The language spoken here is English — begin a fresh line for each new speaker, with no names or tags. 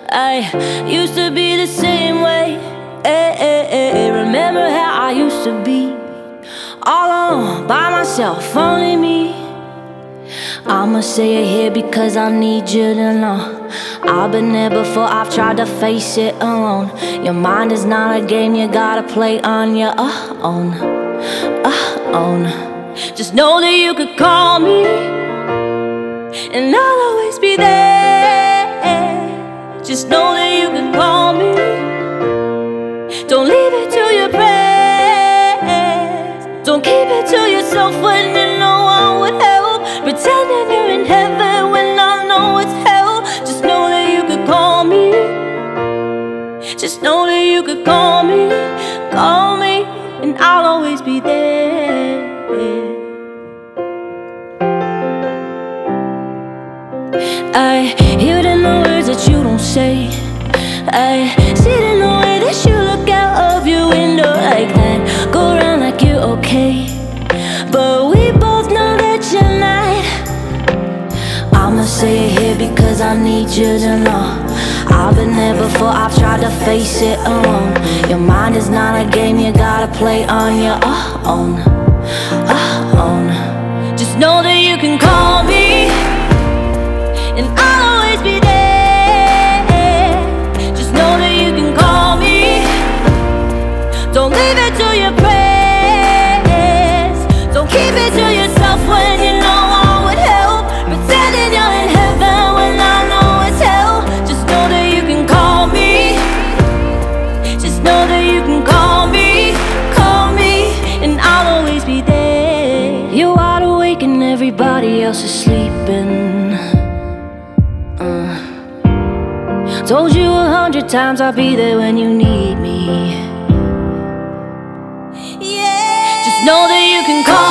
I used to be the same way. Remember how I used to be? All alone, by myself, only me. I'ma say it here because I need you to know I've been there before, I've tried to face it alone. Your mind is not a game you gotta play on your own. Just know that you could call me and I'll always be there. Just know that you can call me. Don't leave it to your prayers. Don't keep it to yourself when you know one would help. Pretending you're in heaven when I know it's hell. Just know that you could call me. Just know that you could call me. Call me and I'll always be there. I hear it in the words that you don't say. I see it in the way that you look out of your window like that. Go around like you're okay, but we both know that you're not. I'ma say it here because I need you to know I've been there before, I've tried to face it alone. Your mind is not a game you gotta play on your own. Just know that you can call me and I'll always be there. Just know that you can call me. Don't leave it to your prayers. Don't keep it to yourself when you know I would help. Pretending you're in heaven when I know it's hell. Just know that you can call me. Just know that you can call me. Call me and I'll always be there. You're wide awake and everybody else is sleeping. Told you 100 times I'll be there when you need me. Yeah. Just know that you can call